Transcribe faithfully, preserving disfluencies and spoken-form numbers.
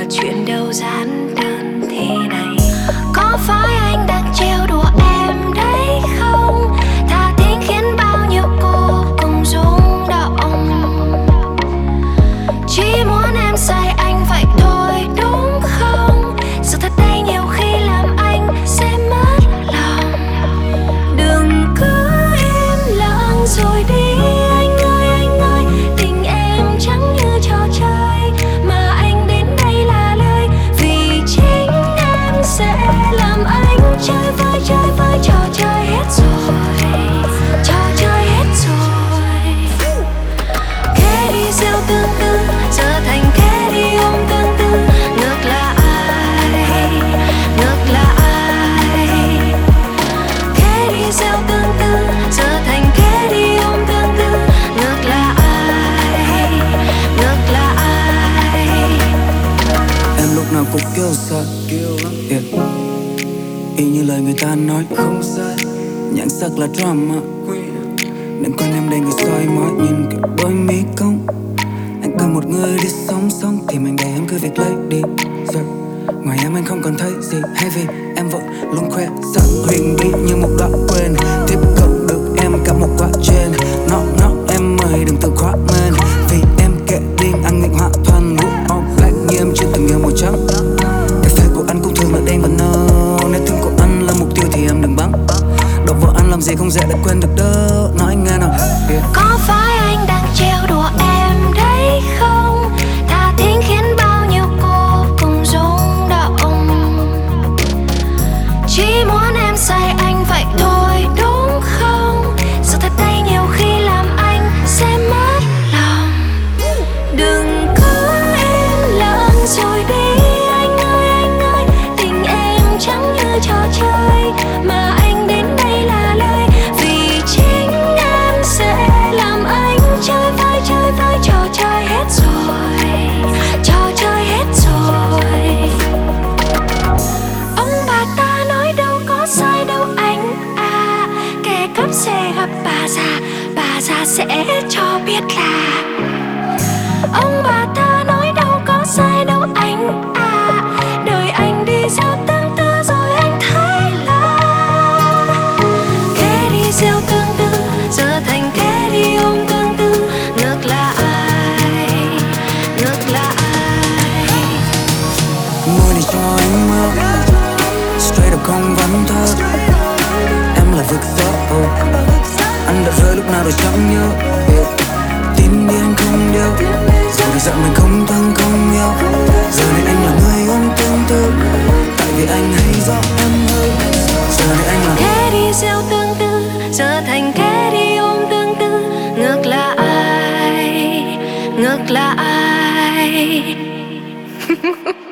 chuyện đâu giản đơn thế này. Có phải anh đang trêu đùa em đấy không? Thà thính khiến bao nhiêu cô cùng rung động. Chỉ muốn em say anh vậy thôi đúng không? Sự thật đây nhiều khi làm anh sẽ mất lòng. Đừng cứ im lặng rồi đi anh ơi, anh ơi. Tình em chẳng như trò chơi mà anh đến đây là lời. Vì chính em sẽ làm anh chơi vơi, chơi vơi. Trò chơi hết rồi, trò chơi hết rồi. Kẻ đi gieo tương tư giờ thành kẻ đi ôm tương tư. Ngược lại, ngược lại. Kẻ đi gieo tương tư giờ thành kẻ đi ôm tương tư. Ngược lại, ngược lại. Em lúc nào cũng kêu sợ, yeah. Y như lời người ta nói không sai, nhan sắc là drama. Đừng quên em đây người soi mói nhìn kiểu đôi mi cong. Anh cần một người đi sống sống thì mình để em cứ việc lấy đi rồi. Ngoài em anh không còn thấy gì hay vì em vội luôn khoe sắc huyền bí như một đoạn quên. Tiếp cận được em cả một quá trên. Nó nó em ơi đừng tự khoác men. Vì em kệ điên anh nghịch họa thoăn vũ all black như em chưa từng yêu màu trắng. Cà phê của anh cũng thường là đen và nâu. Nếu thương của anh là mục tiêu thì em đừng bắn. Đọc vào anh làm gì không dễ để quên được đâu. Nói nghe nào, yeah. Có phải anh đang trêu đùa em đấy không? Thà thính khiến bao nhiêu cô cùng rung động. Chỉ muốn em say anh vậy thôi đúng không? Sự thật đây nhiều khi làm anh sẽ mất lòng. Đừng cứ im lặng rồi đi anh ơi, anh ơi. Tình em chẳng như trò chơi mà anh đến đây là lời. Vì chính em sẽ làm anh chơi vơi, chơi vơi. Trò chơi hết rồi, trò chơi hết rồi. Ông bà ta nói đâu có sai đâu anh à. Kẻ cắp xe gặp bà già, bà già sẽ cho biết là. Ông bà ta nói đâu có sai đâu anh à. Đời anh đi gieo tương tư rồi anh thấy là. Kẻ đi gieo tương tư giờ thành kẻ đi ôm tương tư. Ngược lại, ngược lại. Môi này cho anh mơ, straight up không vắn thơ. Em là vực gió, oh. Anh đã rơi lúc nào rồi chẳng nhớ, yeah. Tin đi anh không yêu, dù thì giận mình không thương không yêu. Giờ này anh là người ôm tương tư, tại vì anh hay rõ em hơn. Giờ này anh là Kẻ đi gieo tương tư giờ thành kẻ đi ôm tương tư. Ngược lại, ngược lại.